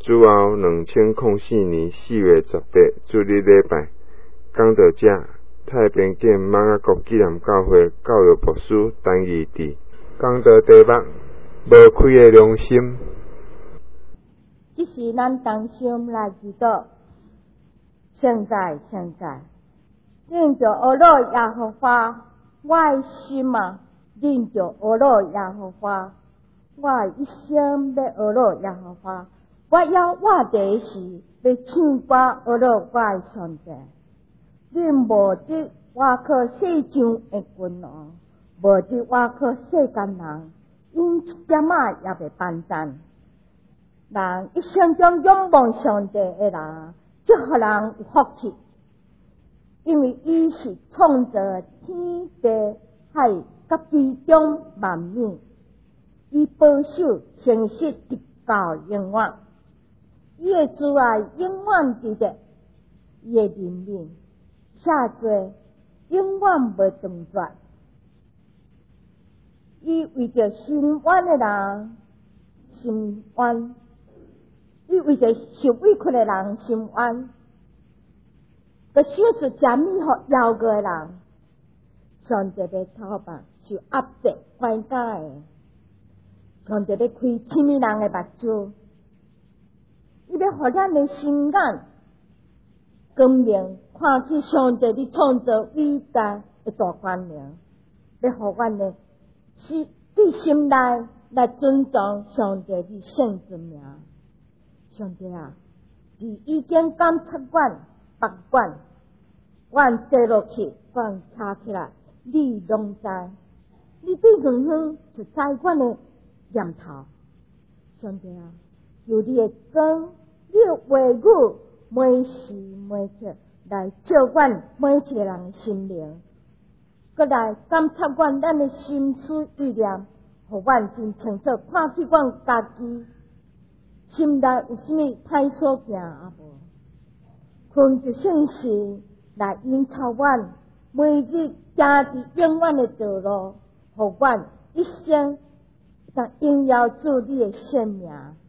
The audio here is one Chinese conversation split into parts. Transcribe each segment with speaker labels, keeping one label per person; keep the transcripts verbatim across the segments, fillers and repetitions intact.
Speaker 1: 主后两千零四年四月十八主日礼拜，讲道者太平间马雅国纪念教会教育牧师陈义智，讲道题目无开的良心。
Speaker 2: 这是咱同心来祈祷，现在现在，恁就阿罗耶和华，我的心啊，恁就阿罗耶和华，我一生要阿罗耶和华，我要我第时要唱歌阿罗我的上帝。恁无得我靠世上的君王，无得我靠世间人，因一点仔也袂办赞。人一生中仰望上帝的人，就互人有福气，因为伊是创造天地海甲其中万物，伊保守诚实直到永远，伊的慈爱永远伫咧，伊的怜悯下罪永远无中绝，伊为着心冤的人心冤，伊为着受委屈的人心冤，佮小事食米互枵过的人，上帝要讨办受压迫关家的，上帝要开什么人的目睭，伊要互咱的心眼光明，看见上帝的创造伟大的大光明，要互阮的心对心内来尊重上帝的圣之名。上帝啊，你已经监察阮、把阮，阮坐落去，阮站起来，你拢知，你对远远就知阮的念头。上帝啊，由你的光，你的话语，每时每刻来照阮每一个人的心灵，搁来监察阮咱的心思意念，互阮真清楚看起阮家己心内有啥物歹所行啊无？困就圣时来引导阮，每日行伫永远的道路，互阮一生当荣耀主你的圣名。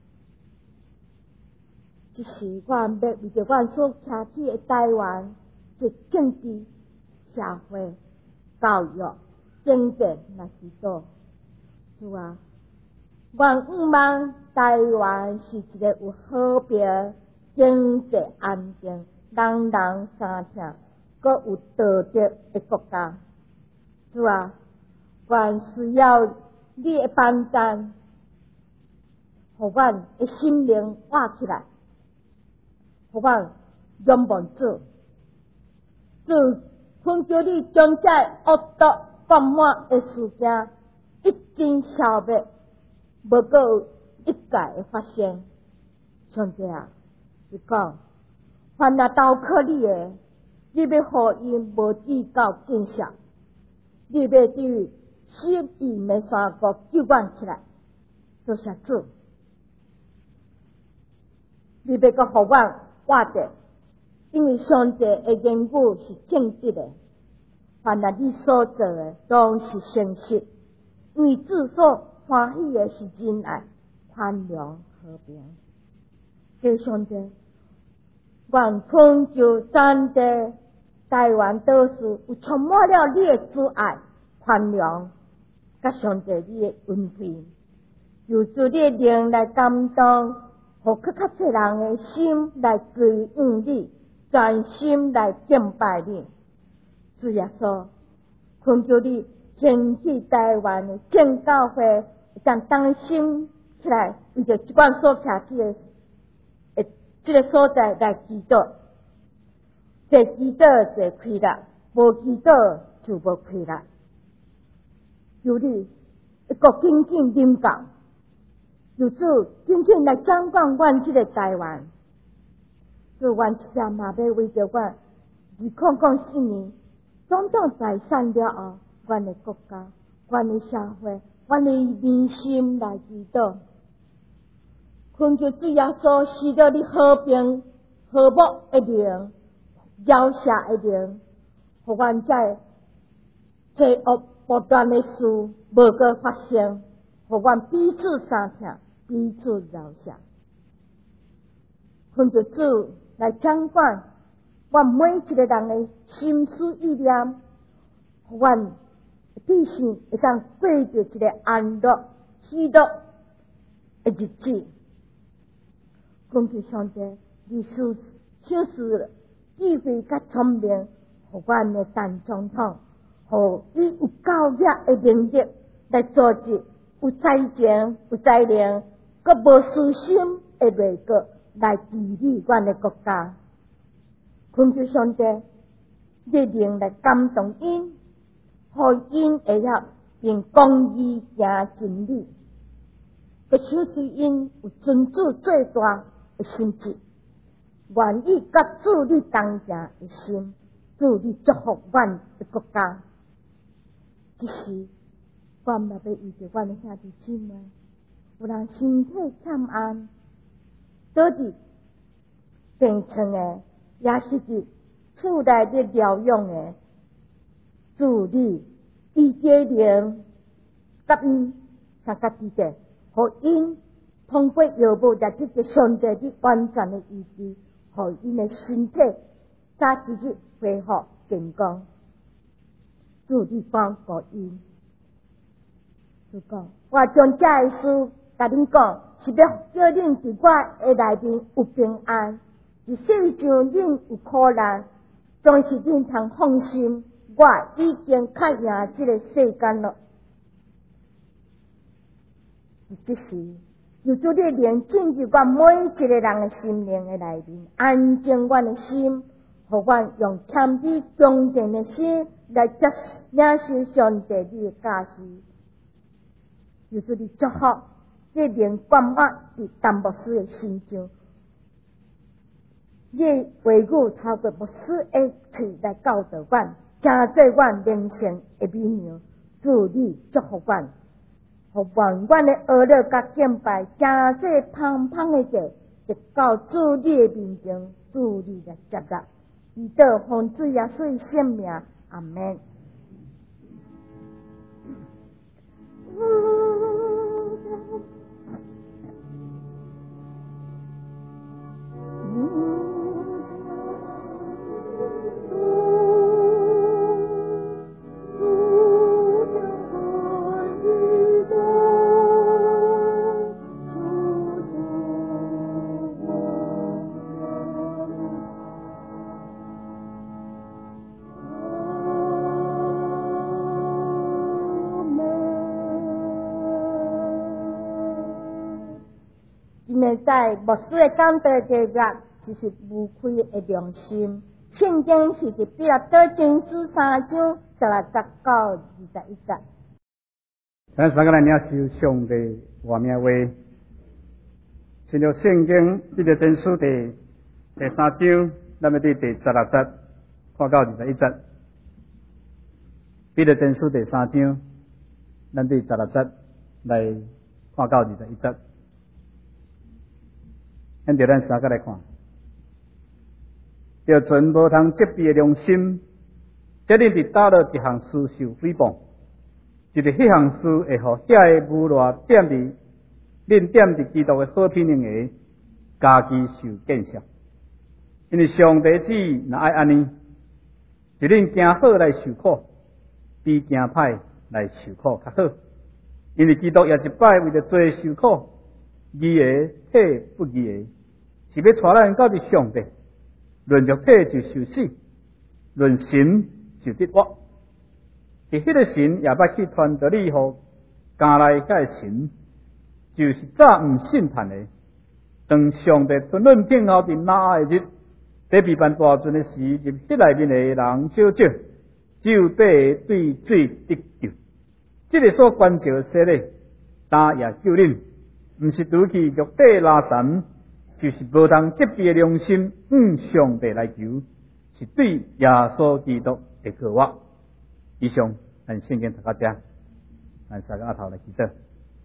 Speaker 2: 这是我要为着阮所徛起的台湾，这政治、社会、教育、经济来祈祷。主啊，愿毋望台湾是一个有和平、经济安定、人人相听、阁有道德的国家。主啊，愿需要你的帮助，互阮的心灵活起来，互阮仰望主。主，恳求你将这恶毒放满的事件一经消灭，无阁有一概的发生。上帝啊，你讲，凡若投靠你的，你要互因无至到见效，你要对死意的山谷救阮起来。多谢主，你要阁互阮活着，因为上帝的言语是正直的，凡若你所做的拢是诚实，因为主所欢喜的是仁爱、宽容、和平。对上帝，愿恳求咱的台湾岛市有充满了你的慈爱、宽容，甲上帝你的恩惠，由主你的灵来感动，互更较侪人的心来归向你，专心来敬拜你。主耶稣，恳求你兴起台湾的正教会，将当心起来，为着即款所徛起的诶，这个所在来祈祷。这祈祷就开了，无祈祷就无开了。求你一个紧紧领导，由主紧紧来掌管阮这个台湾。主，阮一点嘛要为着阮二零零四年总统在产了后，阮的国家、阮的社会、阮的民心来祈祷。恳求主耶稣使到你和平、和睦的灵、饶赦的灵，互阮在罪恶不断的事无个发生，互阮彼此相听、彼此饶赦。 奉着主来掌管我每一个人的心思意念，互阮必须会当过着一个安乐、喜乐的日子。根据上帝历史启示智慧甲聪明，互阮的陈总统，互伊有教育的能力来组织有才情、有才能、佮无私心的内阁来治理阮的国家。恳求上帝力量来感动因，互因会晓并公义行真理，佮手随因有尊主最大的心志，愿意甲主你同行的心，主你祝福阮的国家。即时，阮嘛要为着阮的兄弟姊妹，有人身体欠安，倒伫病床的，也是伫厝内伫疗养的，主你医治灵，甲因参家己者，互因通过药物来得到上帝的完全的医治，互因的身体早一日恢复健康。主你帮助因。主讲，我将这个事甲恁讲，是要叫恁伫我的内面有平安，是世上恁有苦难，总是恁通放心，我已经较赢这个世间了。即时，有主力量进入我每一个人的心灵的内面，安静阮的心，互阮用谦卑恭敬的心来接领受上帝你的教示。有主的祝福，这灵灌满伫陈牧师的心上。你话语透过牧师的嘴来教导阮，成做阮灵性的美妙。主你祝福阮，互愿阮的学乐甲敬拜，成做芳芳的地，直到主你的面前，主你来接纳。祈祷奉主耶稣的圣名，阿门。在牧师的讲道计划，就是无愧的良心。圣经是伫彼得多前书三章十六节到二十一节。
Speaker 3: 咱三个来领受上帝话命话，亲像圣经彼得前书第第三章，咱们伫第十六节看到二十一节。彼得前书第三章，咱伫十六节来看到二十一节。咱就咱三个来看，要存无通责备的良心，这恁伫打落一项事受诽谤，就是迄项事会互遐个无赖点伫恁点伫基督的好品行下，家己受见笑。因为上帝旨若爱安尼，就恁行好来受苦，比行歹来受苦较好。因为基督也一摆为着做受苦，义的替不义的，是要带咱到伫上帝，论肉体就受死，论神就得活。伫迄个神也捌去传道理互加来遐个神，就是早毋信盼的。当上帝吞论听后伫那个日，在被办大阵的时，入迄内面的人少少，只有对对水得救。这个所关照的洗礼，但也救恁，毋是拄去肉体拉神，就是无通责备的良心，向上帝来求，是对耶稣基督的告我。以上，咱圣经读到这，咱三个阿头来祈祷。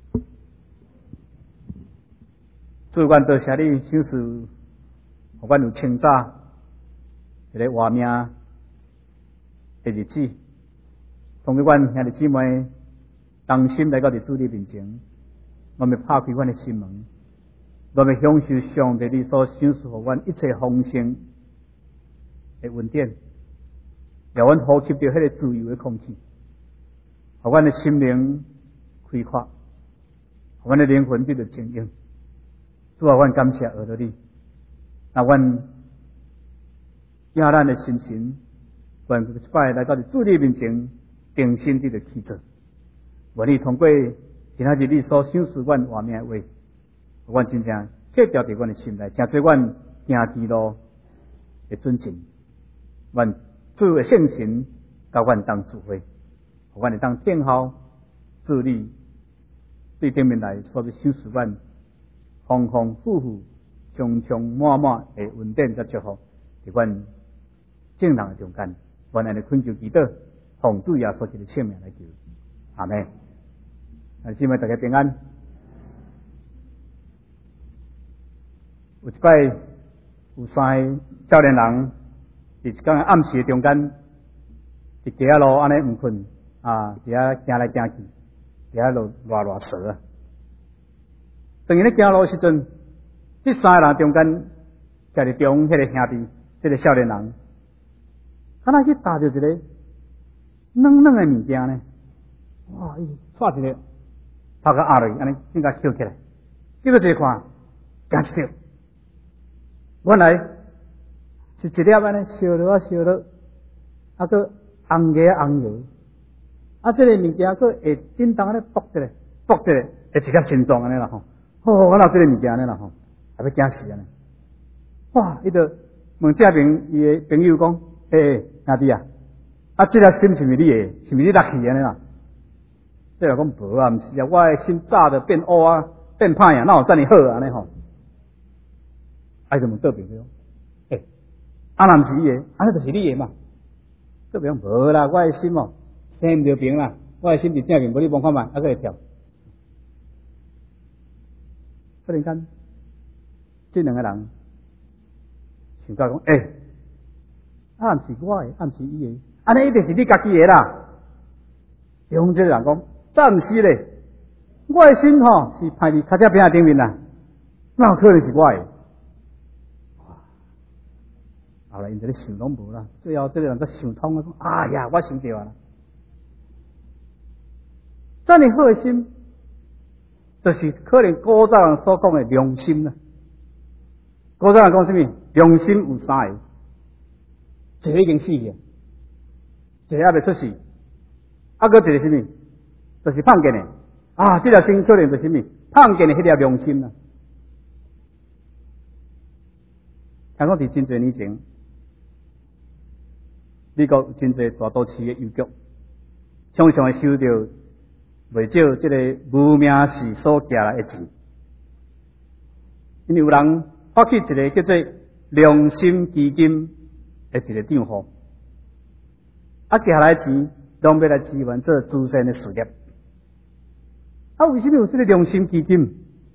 Speaker 3: 主，愿多谢你赏赐，互阮有清早一个活命的日子，通过阮兄弟姊妹同心来到伫主你面前，我们拍开阮的心门， 我们享受上帝你所赏赐互阮一切丰盛的恩典，让阮呼吸到迄个自由的空气，互阮的心灵开阔，互阮的灵魂得到清净。主啊，阮感谢而到你，那阮亚咱的心情，愿一摆来到你主你面前，定心地的去做。愿你通过今仔日你所赏赐阮话命的话，阮真正刻掉伫阮的心内，诚做阮行之路的准证。愿主的圣神甲阮当指挥，互阮会当听候主你对顶面来所要赏赐阮丰丰富富、充充满满的恩典甲祝福，伫阮正人的中间。愿安尼恳求祈祷，奉主耶稣基督的圣名来求，阿门。啊，希望大家平安。有一摆有三个少年人，伫一天暗时中间，伫街仔路安尼毋困啊，伫遐行来行去，伫遐路热热蛇啊。当伊咧行路时阵，这三个人中间，家己中迄个兄弟，这个少年人，敢若去搭着一个软软的物件呢？哇！伊抓一个，头壳压落去，安尼应该翘起来，结果一看，惊一跳。原来是一粒安尼烧落啊烧落，啊个红叶红叶，啊这个物件个会叮当安尼剁一个，剁一个，会一粒心脏安尼啦吼。哦，我老这个物件安尼啦吼，还要惊死安尼。哇！伊就问这边伊的朋友讲：，诶、欸，兄弟啊，啊这粒心是毋是你的？是毋是你落去安尼啦？这个讲无啊，毋是啊，我的心早就变乌啊，变歹啊，哪有遮尔好安尼吼？爱就问倒边个，诶，啊若毋是伊的，安尼就是你的嘛？倒边讲无啦，我的心哦，生毋着病啦，我的心是正面，无你望看觅，啊个会跳。忽然间，这两个人想到讲，诶，啊毋是我的，啊毋是伊的，安尼一定是你家己的啦。用这个人讲，暂毋是咧，我的心吼是派伫脚只边仔顶面啦，哪有可能是我的？后来因这咧想拢无啦，最后这个人才想通了，讲：哎呀，我想对啊！这样好的心，就是可能古早人所讲的良心啦。古早人讲什么？良心有三个，一个已经死去，一个还未出世，啊，搁一个什么？就是胖见的啊！这条心可能就是什么？胖见的迄条良心啦。听讲伫真侪年前，美国有真侪大都市的邮局，常常会收到袂少这个无名氏所寄来的钱，因为有人发起一个叫做良心基金的一个账户，啊，寄下来的钱拢要来支援做慈善的事业。啊，为什么有这个良心基金？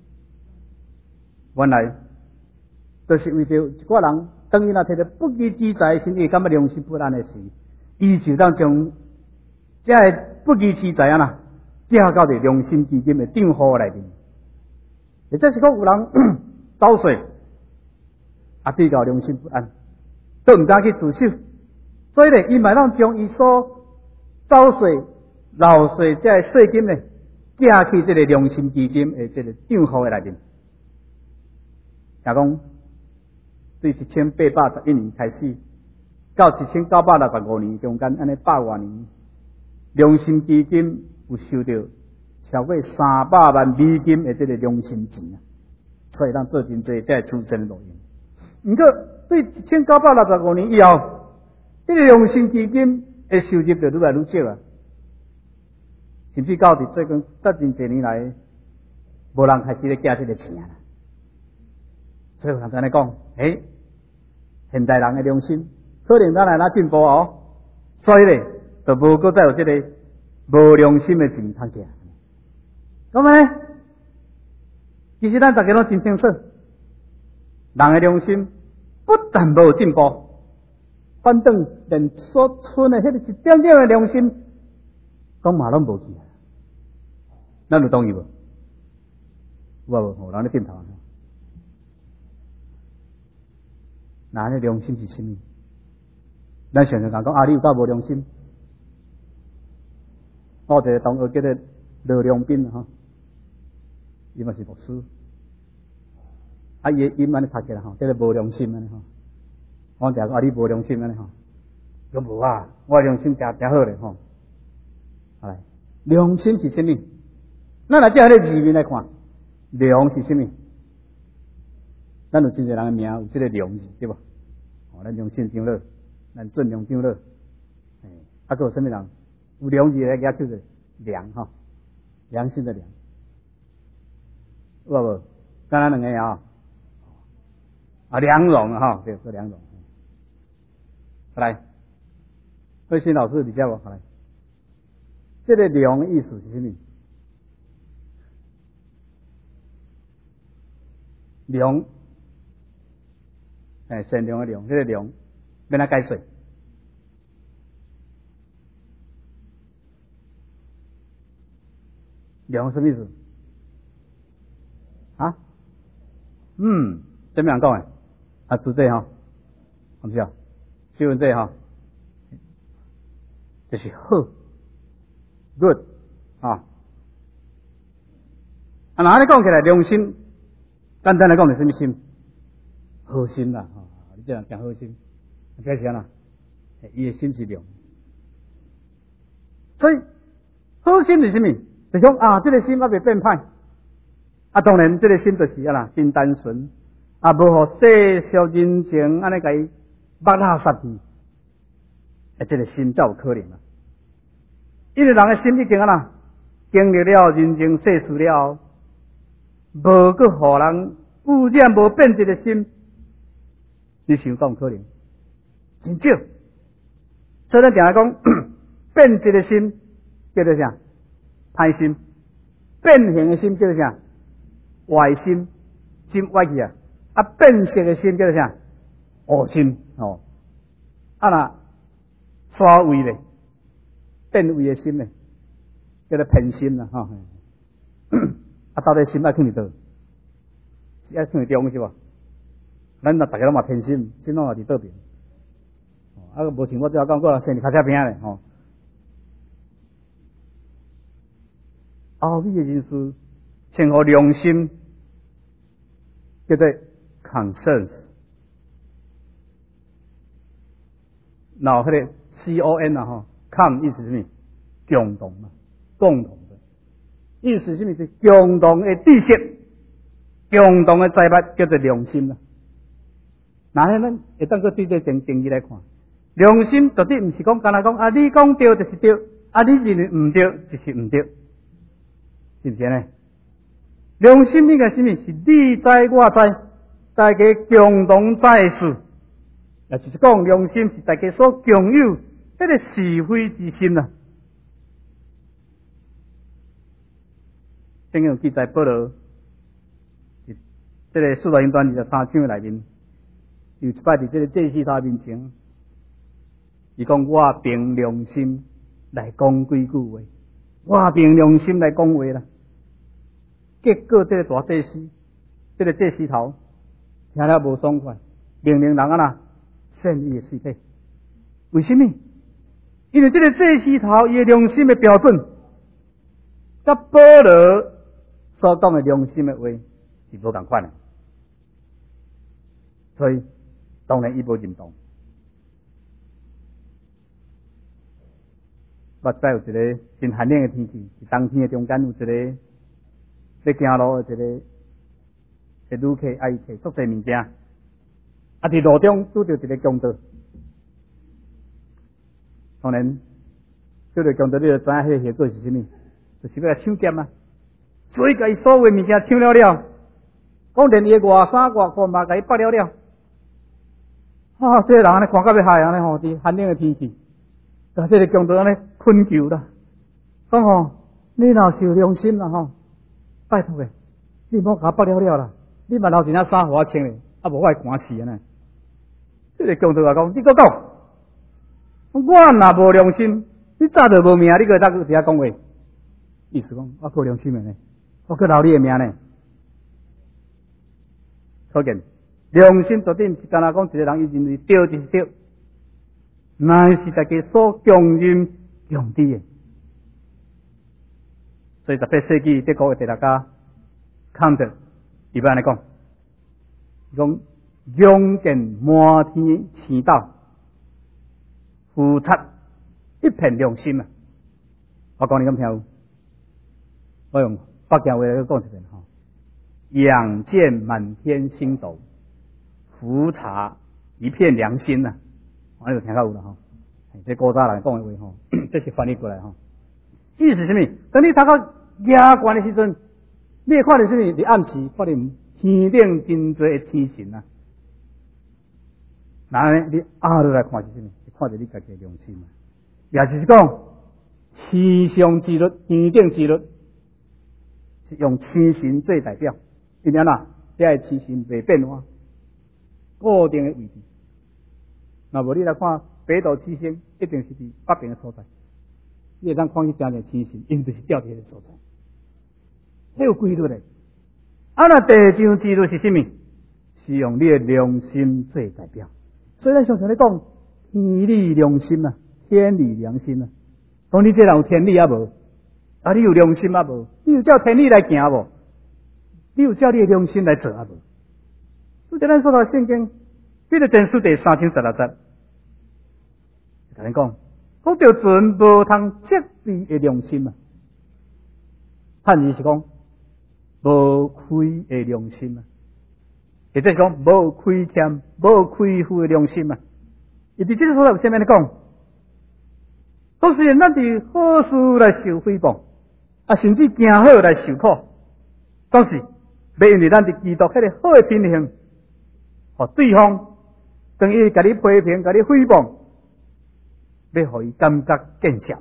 Speaker 3: 原来就是为着一寡人，当伊若摕到不义之财，甚至感觉良心不安的事，伊就当将这个不义之财啊啦，寄到伫良心基金的账户内面。也就是讲，有人倒税，啊，比较良心不安，都毋敢去自首，所以咧，伊咪当将伊所倒税、漏税这税金咧，寄去这个良心基金的这个账户的内面。假讲，对一千八百十一年开始，到一千九百六十五年中间，安尼百多年，良心基金有收到超过三百万美金的这个良心钱啊，所以咱做真侪这慈善的路用。不过对一千九百六十五年以后，这个良心基金的收入就愈来愈少啊，甚至到伫最近这真侪年来，无人开始咧寄这个钱啊。所以有人在那讲，诶，现代人的良心可能咱来哪进步哦，所以咧就无搁再有这个无良心的钱通寄。咁呢，其实咱大家拢真清楚，人的良心不但无进步，反正连所存的迄个一点点的良心，讲嘛拢无去。咱有同意无？有无？有人咧点头。 那你良心是什么？咱常常讲讲啊，你有够无良心？我一个同学叫做罗良斌哈，伊嘛是牧师，啊伊伊安尼读起来吼，叫做无良心安尼吼。我定讲啊，你无良心安尼吼，讲无啊，我良心诚诚好咧吼。来，良心是什么？咱来借迄个字面来看，良是什么？咱有真侪人的名有这个良字，对吧？哦，咱良心长乐，咱尊良长乐，哎，啊，还有什么人有良字来举手的良哈？良心的良，有无？刚才两个啊，啊，良容哈，对，是良容。来，慧心老师，你叫我来，这个良的意思是什么？良。哎，善良的良，这个良，要哪解释？良什么意思？啊？嗯，什么人讲的？啊，主这哈，唔是啊，就问这哈，就是好 ，good 啊。啊，哪里讲起来良心？简单来讲是什么心？好心啦，吼、哦！你这样讲好心，解释啦，伊的心是良，所以好心是什么？就讲啊，这个心还未变歹，啊，当然这个心就是啊啦，真单纯，啊，无互世俗人情安尼甲伊剥拉杀去，啊，这个心才有可能啊。因为人的心已经啊啦，经历了人情世事了，无去互人污染无变质的心。你想讲可能，真少。所以咱定来讲，变质的心叫做啥？歹心。变形的心叫做啥？坏心，心歪去啊。啊，变色的心叫做啥？恶心哦。啊那衰位咧，变位的心咧，叫做偏心啦哈。啊，到底心要放伫倒？要放伫中是吧？咱若大家拢嘛偏心，心拢嘛伫倒边，啊，无像我最后讲过，生伫脚车边咧吼。后面的人士称呼良心叫做 conscience， 然后迄个 C O N 啊吼 ，con 意思是什么？共同啊，共同的，意思是什么？是共同的知识，共同的财物叫做良心啊。那咱会当个对这定定义来看，良心绝对唔是讲干那讲啊，你讲对就是对，啊你认为唔对就是唔对，是不是呢？良心应该是什么？是你知我知，大家共同在事，也就是讲良心是大家所共有迄个是非之心啊。圣经有记载保罗，这个使徒行传二十三章内面。有一摆伫这个祭司他面前，伊讲我凭良心来讲几句话，我凭良心来讲话啦。结果这个大祭司，这个祭司头听了无爽快，命令人啊啦献伊的尸体。为什么？因为这个祭司头伊的良心的标准，甲保罗所讲的良心的话是无同款的，所以。当然，伊无认同。我知有一个真寒冷的天气，是冬天的中间有一个在行路的一个的旅客，爱摕足侪物件，啊，伫路中拄着一个强盗。当然，拄着强盗，你就知影迄个结果是啥物？就是要来抢劫啊！所以，甲伊所有的物件抢了了，讲连伊的外衫外裤嘛，甲伊剥了了。啊！这个人安尼看甲要害安尼吼，伫寒冷的天气，甲这个强盗安尼困求啦。讲吼，你若是有良心啦吼，拜托诶，你莫甲我剥了了啦，你嘛留一件衫互我穿咧，啊无我会寒死安尼。这个强盗话讲，你搁讲，我若无良心，你早就无命，你搁当伫遐讲话，意思讲我够良心诶呢，我搁留你诶命呢。可见良心决定是干那讲一个人伊认为对就是对，乃是大家所共认共知的。所以十八世纪德国的哲学家康德伊安尼讲，讲勇健满天星斗，付出一片良心啊！我讲你咁听有？我用北京话来讲一遍吼，仰见满天星斗，俯察一片良心呐、啊！我有听到有啦吼，这古早人讲的话吼，这是翻译过来吼。意思是什么？当你读到夜观的时阵，你会看到什么？你暗时看到天顶真多的天神啊！那你压落来看是什么？是看到你家己的良心啊！也就是讲，天上之律、天顶之律，是用天神做代表。因为哪？这天神袂变化，固定的位置。那无你来看北斗七星，一定是伫北边的所在。你会当看去正正天神，因就是吊伫迄个所在。这有规律的。啊，那地上之律是什么？是用你的良心做代表。所以咱常常咧讲天理良心啊，天理良心啊。讲你这人有天理啊无？啊，你有良心啊无？你有照天理来行无？你有照你的良心来做啊无？所以咱说到圣经，这个箴书第三章十六节，甲咱讲，讲到存无通责备的良心啊。汉字是讲无亏的良心啊。或者是讲无亏欠、无亏负的良心啊！伊伫这个所在下面来讲，当时咱伫好事来受诽谤，啊，甚至行好来受苦，当时要因为咱伫基督迄个好的品行，互对方等于甲你批评、甲你诽谤，要互伊感觉见笑。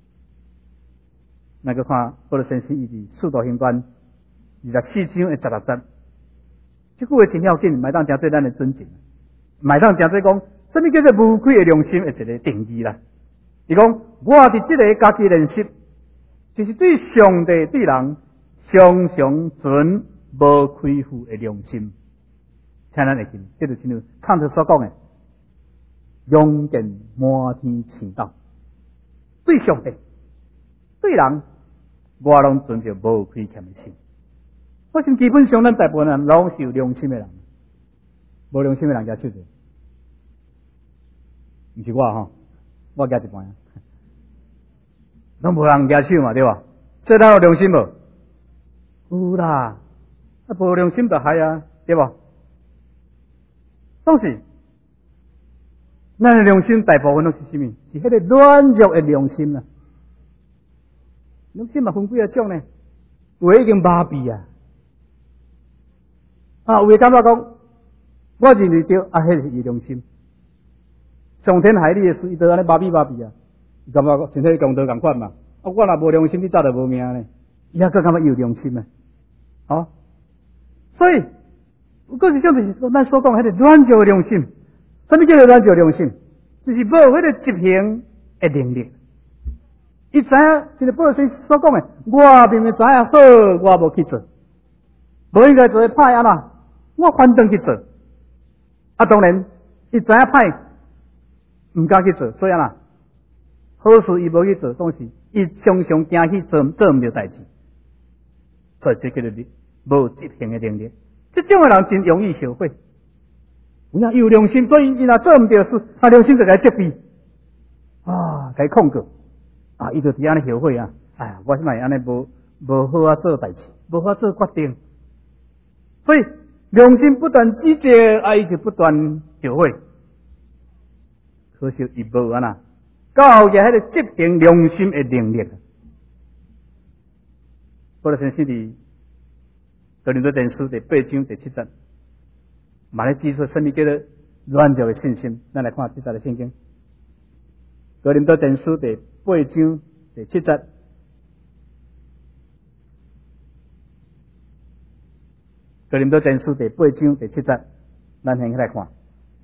Speaker 3: 那个看保罗先生伊伫《使徒行传》二十四章的十六节。这句话真要紧，买当真对咱的尊敬，买当真对讲，什么叫做无愧的良心的一个定义啦？伊讲，我伫这个家己认识，就是对上帝对人常常存无亏负的良心。请咱会记，这就是像康德所讲的，勇健满天星斗，对上帝、对人，我拢存着无亏欠的心。我想基本上咱大部分人拢是有良心的人，无良心的人举手者，毋是我吼，我举一半啊，拢无人举手嘛，对吧？所以咱有良心无？有啦，啊无良心就害啊，对吧？当时，咱的良心大部分都是什么？是迄个软弱的良心啊。良心嘛分几啊种呢？有的已经麻痹啊。啊，有诶感觉讲，我认为对，啊，迄是伊良心。上天害你诶事，伊都安尼麻痹麻痹啊，伊感觉像迄强盗共款嘛。啊，我若无良心，你早就无命咧。伊还佫感觉有良心啊，哦。所以，有个是种就是说，咱所讲迄个软弱诶良心，什么叫做软弱良心？就是无迄个执行诶能力。伊知影，像保罗先生所讲诶，我明明知影好，我无去做，无应该做歹安怎？我反正去做，啊，当然，伊知影歹，毋敢去做，所以啊，好事伊无去做，当时伊常常惊去做做毋着代志，所以这叫做无执行的能力。这种的人真容易后悔。有影有良心，所以伊若做毋着事，他良心就该责备，啊，该控告，啊，伊就伫安尼后悔啊！哎呀，我是咪安尼无无好啊做代志，无法做决定，所以。良心不断指责，啊，伊就不断后悔。可惜伊无安那，到后日迄个执行良心的能力。保罗先生伫哥林多前书第八章第七节，嘛咧指出什么叫做软弱的信心。咱来看这节的圣经，哥林多前书第八章第七节。哥林多前书第八章第七节，咱先来看。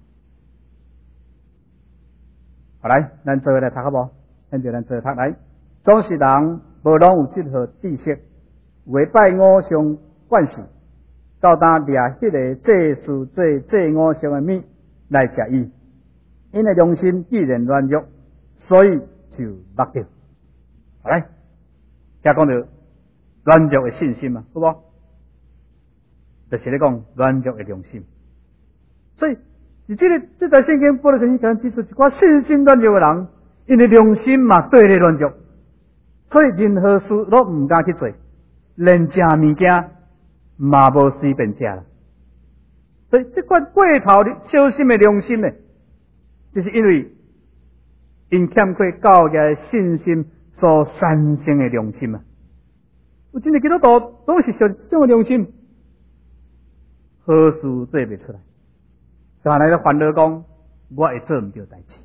Speaker 3: 好来，咱做伙来读好无？现在咱做伙读来。总是人无拢有这号知识，违背偶像惯性， 到当掠迄个祭祀做祭五上的物来食伊，因的良心既然软弱，所以就目掉。来，听讲到软弱的信心嘛，好无？就是咧讲软弱的良心。所以，伫这个这台圣经保罗曾经讲指出一寡信心软弱的人，因为良心嘛对咧软弱，所以任何事都唔敢去做，连食物件嘛无随便食啦。所以这款过头的小心的良心呢，就是因为因欠缺教嘅信心所产生的良心啊。有真嘅基督徒都是像这种良心，好事做袂出来，但来咧烦恼讲，我会做唔到代志。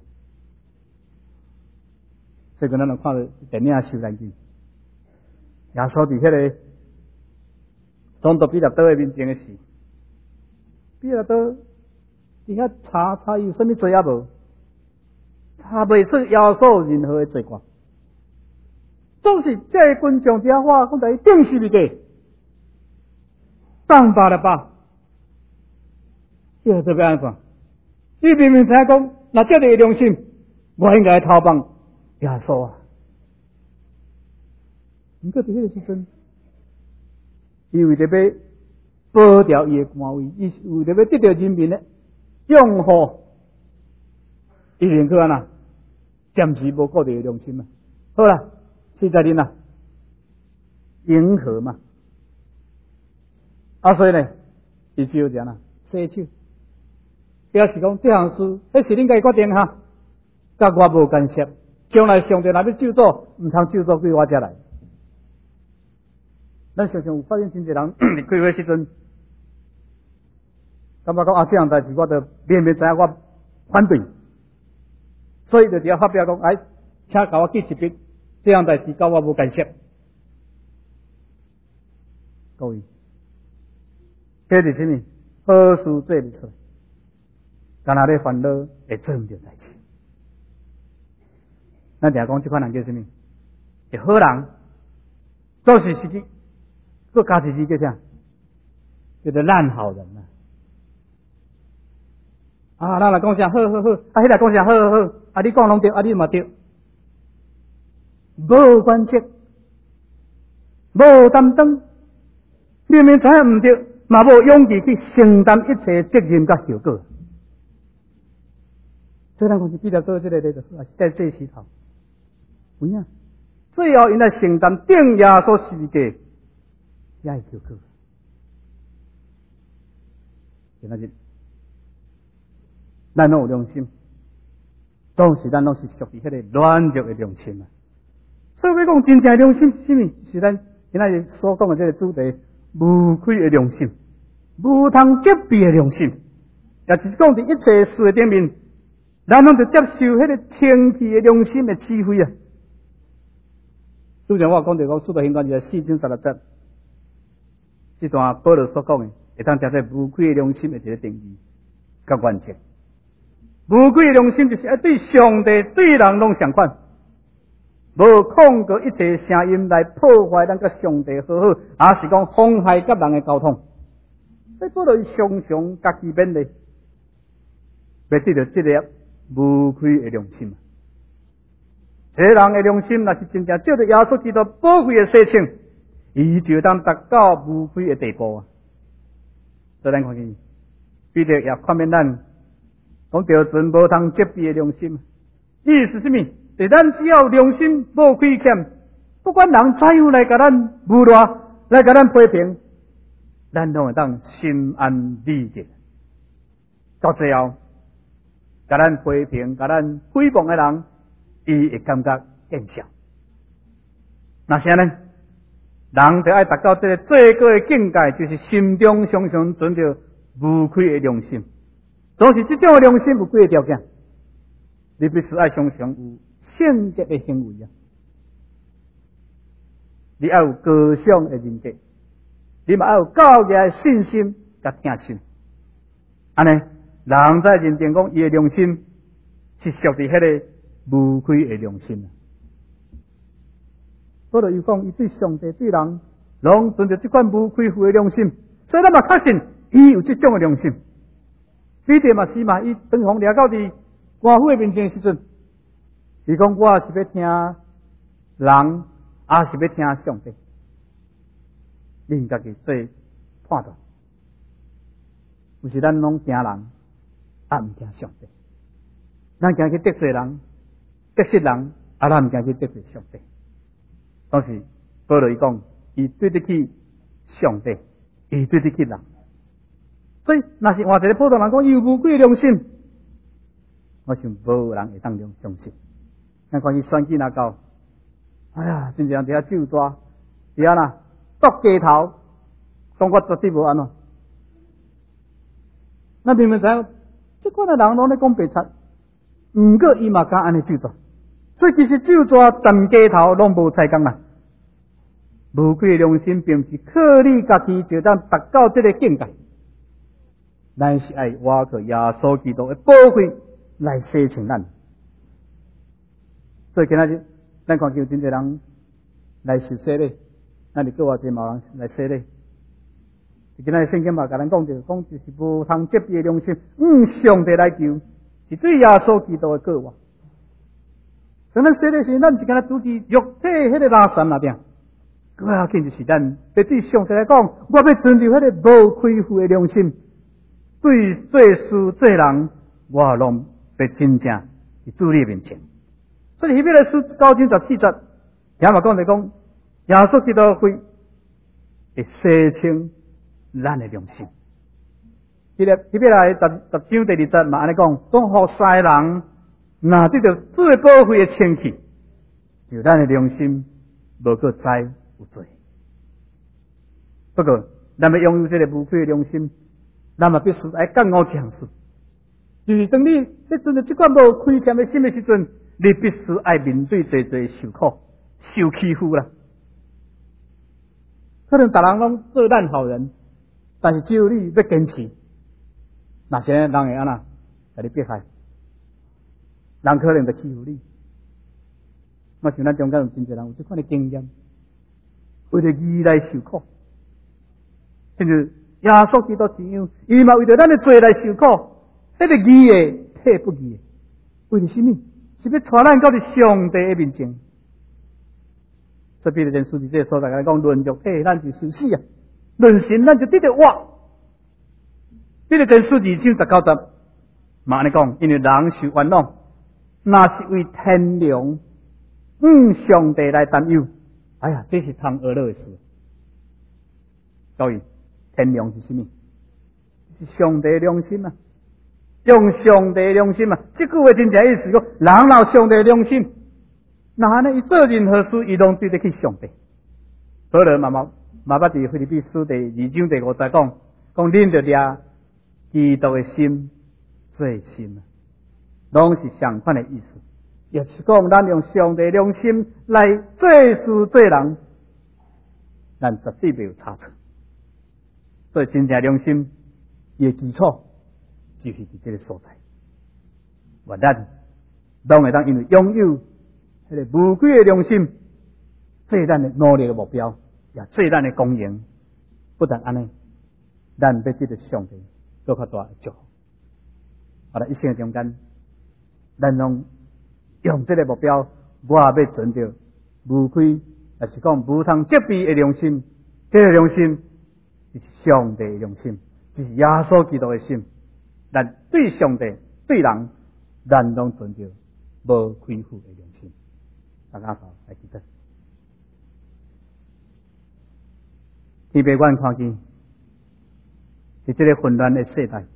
Speaker 3: 所以咱就看到电影《受难记》，耶稣伫迄个总督彼拉多的面前的事，彼拉多伫遐查查有啥物罪啊无？查袂出耶稣任何的罪过，总是这个群众伫遐话讲在定死物件，当罢了吧。这这要安怎？你明明知影讲，若这个良心，我应该投放耶稣啊。毋过伫迄个时阵，伊为着要保掉伊的官位，伊为着要得到人民的拥护，伊宁可安那暂时无顾着良心嘛。好啦，实在恁啊，迎合嘛。啊，所以呢，伊只有这样啦，洗手。表示讲这项事，迄是恁家决定哈，甲我无干涉。将来上帝若要救助，毋通救助对我遮来。咱常常有发现真侪人伫开会时阵，感觉讲啊，这样代志我着明明知影我反对，所以就伫遐发表讲，哎，请甲我记一笔，这样代志甲我无干涉。各位，这是什么？好事做不出来。干那咧烦恼会做唔到代志，咱定讲这款人叫什么？是好人，做事时机，佮加一字叫啥？叫做烂好人啊！啊，咱来讲啥？好好好，啊，迄来讲啥？好好好，啊，你讲拢对，啊，你嘛对，无关切，无担当，明明知影唔对，嘛无勇气去承担一切责任甲后果。所以咱讲是比较多这个这个在这时头，有影，最后因来承担定耶稣十字架，也是后果。今仔日，咱拢有良心，总是咱拢是属于迄个软弱的良心啊。所以要讲真正良心是什么？是咱今仔日所讲的这个主题，无愧的良心，无通责备的良心，也就是讲伫一切事的顶面。咱拢就接受迄个清气的良心的智慧啊！之前我讲到讲，使徒行传就四章十六节，这段保罗所讲的，会当听做无愧的良心的一个定义，甲原则。无愧的良心就是要对上帝、对人拢相款，无控过一切声音来破坏咱甲上帝和好，也是讲妨害甲人的沟通。所以保罗常常家己勉励，要得到这个。无愧的良心，这人的良心若是真正照着耶稣基督宝贵的事情，伊就当达到无愧的地步啊！所以咱看见，彼得也劝勉咱，讲着存无通责备的良心，意思是么？是咱只要良心无亏欠，不管人怎样来甲咱侮辱，来甲咱批评，咱拢会当心安理得。到最后。甲咱批评、甲咱诽谤的人，伊会感觉见笑。那啥呢？人就爱达到这个最高的境界，就是心中常常存着无愧的良心。总是这种的良心有几个条件，你必须爱常常有圣洁的行为啊，你要有高尚的人格，你嘛要有教育的信心甲听信，安尼。人在认定讲，伊的良心是属于迄个无愧的良心啊。保罗又讲，伊对上帝、对人，拢存着这款无愧负的良心， 所以咱嘛确信伊有这种的良心。彼得嘛是嘛，伊当红掠到伫官府的面前时阵，伊讲我是要听人，也是要听上帝。恁家己做判断，有时咱拢听人，也毋听上帝。咱惊去得罪人，得失人，啊，咱毋惊去得罪上帝。当时保罗伊讲，伊对得起上帝，伊对得起人。所以，若是换一个普通人讲，伊有无愧良心，我想无人会当中相信。咱看伊选举若到，哎呀，真正伫遐酒抓，伫遐啦，剁鸡头，中国绝对无安怎。咱明明知影，即款的人拢咧讲白贼，毋过伊嘛敢安尼酒抓，所以其实酒抓斩鸡头拢无采工啦。无愧良心，并不是靠你家己就当达到这个境界。咱是爱挖靠耶稣基督的宝血来洗清咱，所以今仔日咱看见真侪人来受洗礼，咱就叫偌济毛人来洗礼。今仔日圣经嘛，甲咱讲着，讲就是无通责备的良心，嗯，上帝来求，是对耶稣基督的告话。所以咱洗礼时，咱是敢若拄伫肉体迄个拉山那边，更要紧就是咱要对上帝来讲，我要遵照迄个无亏负的良心。对做事做人，我拢要真正伫主你面前。所以迄边来书九章十四节，也嘛讲就讲，耶稣基督的血会洗清咱的良心。迄个迄边来十十章第二节嘛安尼讲，讲互世人若得到主的宝血的清气，就咱的良心无个再有罪。不过，咱要拥有这个无愧的良心。咱嘛必须爱干我一项事，就是当你在存着这款无亏欠的心的时阵，你必须爱面对侪侪受苦、受欺负啦。可能大人拢做咱好人，但是只有你要坚持，那些人会安那甲你迫害，人可能就欺负你。我想咱中间有真侪人有这款的经验，为了义来受苦，甚至。耶稣基督是样，伊嘛为着咱的罪来受苦，迄个义的替不义的，为着什么？是要带咱到伫上帝的面前。所以彼得前书伫这个所在来讲，论肉体咱就受死啊，论神咱就得着活。彼得前书二章十九节嘛安尼讲，因为人受冤枉，那是为天良，嗯，上帝来担忧。哎呀，这是通学乐的事。各位。天良是什么？是上帝的良心啊！用上帝的良心啊！这句话真正意思讲，人若上帝的良心，那安尼伊做任何事，伊拢对得起上帝。保罗嘛嘛嘛捌伫腓立比书第二章第五节讲，讲恁着掠基督的心做心啊，拢是相反的意思。也是讲咱用上帝的良心来做事做人，咱绝对没有差错。所以真正良心伊的基础就是伫这个所在。我咱拢会当因为拥有迄个无愧的良心，做咱的努力的目标，也做咱的公营。不但安尼，咱要得到上帝更较大的祝福。好了，一生中间，咱拢用这个目标，我也要存着无愧，也是讲无通责备的良心。这个良心。就是上帝的良心，就是耶稣基督的心。咱对上帝、对人，咱拢存着无亏负的良心。大家好，还记得？天别观看见，在这个混乱的世代，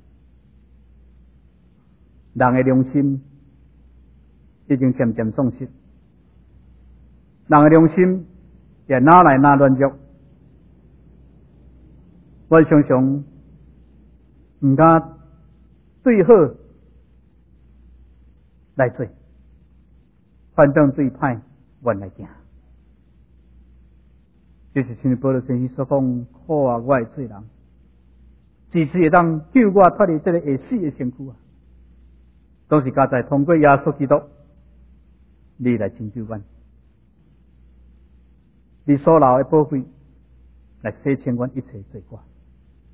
Speaker 3: 人的良心已经渐渐丧失，人的良心也哪来哪乱喐。我常常唔敢对好来做，反正对歹原来行。就是像保罗先生所讲，好啊，我会做人，自此会当救我脱离这个会死的身躯啊！都是加在通过耶稣基督，你来拯救我，你所流的宝血来洗清我一切罪过。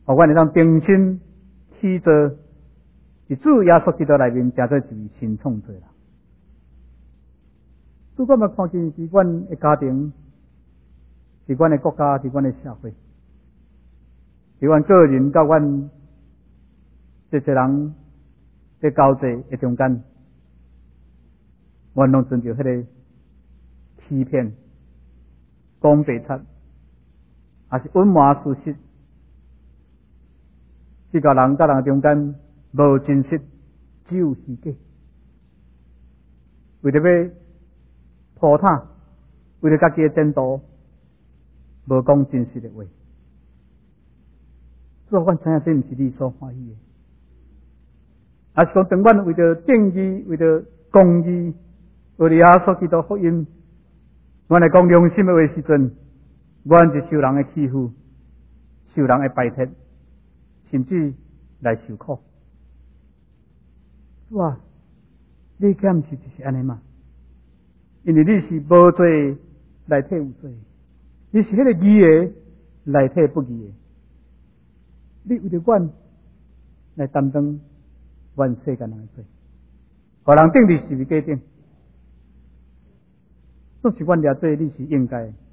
Speaker 3: 互阮会当重新起造，伫主耶稣基督内面，成做一位新创造人。主我嘛看见伫阮的家庭，伫阮的国家，伫阮的社会，伫阮个人甲阮这些人在交际的中间，阮拢存着迄个欺骗、讲白贼，也是隐瞒事实。这个人甲人中间无真实，只有虚假。为着要破塔，为了家己的前途，无讲真实的话。所以，阮知影这毋是你所欢喜的。也是讲，当阮为着正义、为着公义、为了耶稣基督福音，阮来讲良心的话时阵，阮就受人的欺负，受人的排斥。甚至来受苦，哇！你敢毋是就是安尼嘛？因为你是无罪来替有罪，你是迄个义的来替不义的，你为着阮来担当阮世间人的罪，互人定你是为假定，都是阮掠罪，你是应该的，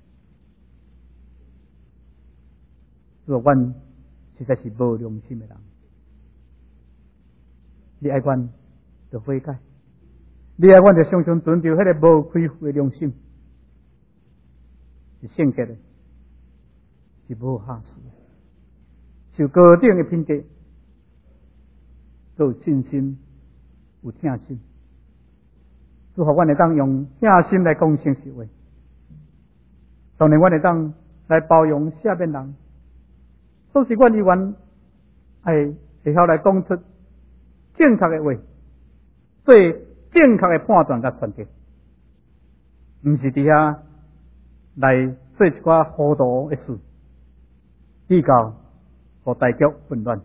Speaker 3: 所以阮。实在是无良心的人，你爱阮就悔改，你爱阮就常常存着迄个无亏负的良心，是圣洁的，是无下次的，是有高等的品格，都有信心，有疼心，祝福阮会当用疼心来讲诚实话，当然阮会当来包容下面人。都是阮以愿会会晓来讲出正确的话，做正确的判断甲选择，毋是伫遐来做一寡糊涂的事，比较互大局混乱。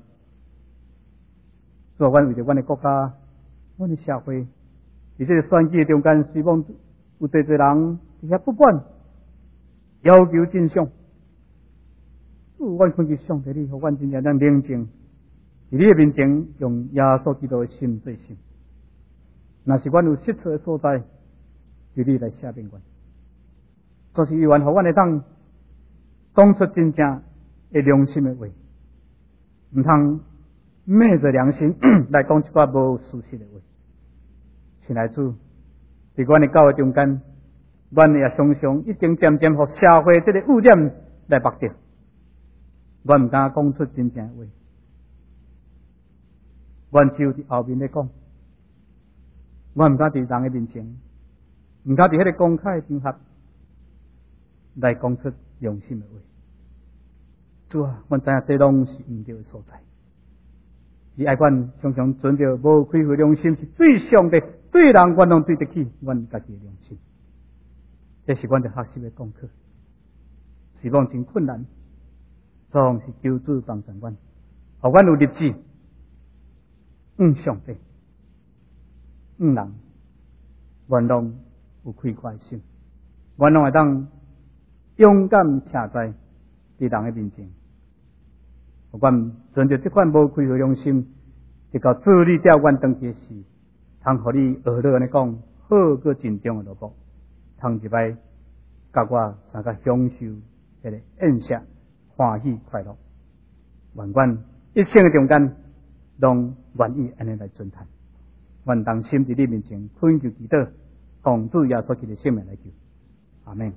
Speaker 3: 所以，阮为着阮的国家、阮的社会，伫这个选举中间，希望有侪侪人伫遐不满，要求真相。阮看见上帝你，互阮真正能宁静，伫你的面前用耶稣基督的心做心。若是阮有失错的所在，由你来赦免阮。就是愿互阮会当讲出真正的良心的话，毋通昧着良心来讲一寡无事实的话。亲爱主，伫阮的教会中间，阮也常常已经渐渐互社会这个污染来目着。阮毋敢讲出真正的话，阮只有伫后面咧讲，阮毋敢伫人的面前，毋敢伫迄个公开的场合来讲出良心的话。主啊，阮知影这拢是毋对的所在。你爱阮常常存着无亏负良心，是最上帝对人阮拢对得起阮家己的良心。这是阮的学习的功课，希望真困难。总是求主帮助阮，互阮有立志，嗯上帝，嗯人，阮拢有开阔心，阮拢会当勇敢徛在伫人的面前，互阮存着这款无亏负良心，直到主你调阮当去时，通互你学了安尼讲，好个真重的萝卜，通一摆甲我三个享受迄个宴席。欢喜快乐，愿阮一生的中间，拢愿意安尼来尊谈。愿当心伫你面前恳求祈祷，奉主耶稣基督的圣名来求，阿门。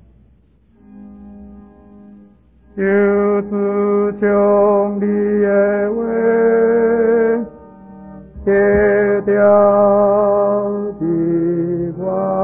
Speaker 4: 就是将你的话写掉的话。